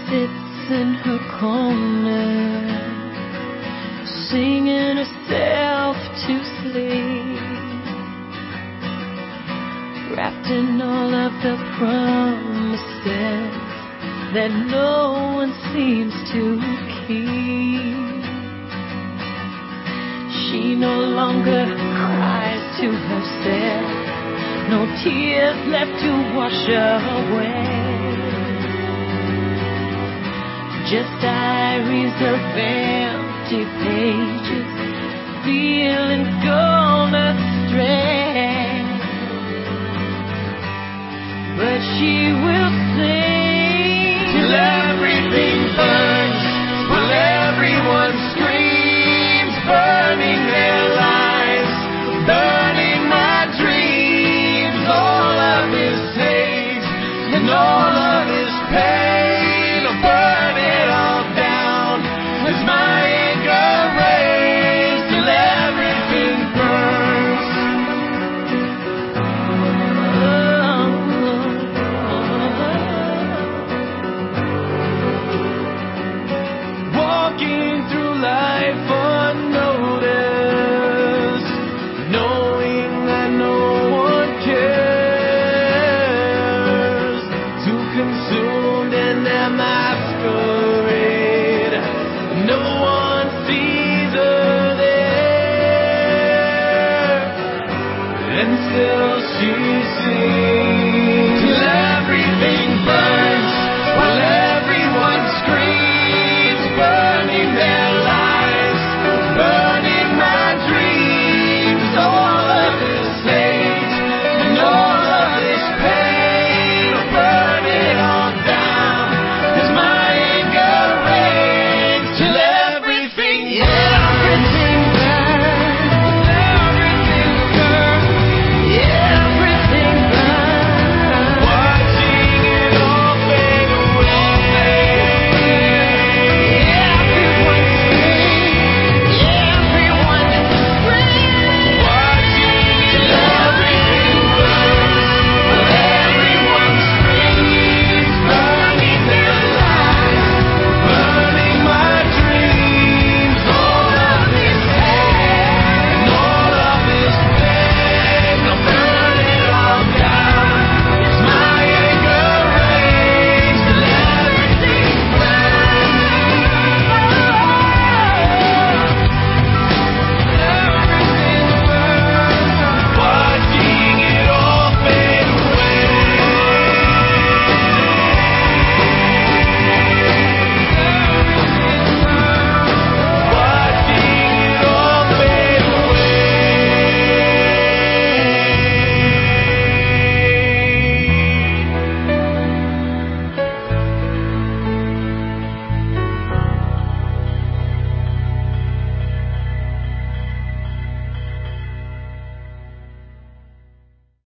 sits in her corner, singing herself to sleep, wrapped in all of the promises that no one seems to keep. She no longer cries to herself, no tears left to wash away, just diaries of empty pages, feeling gone astray. But she will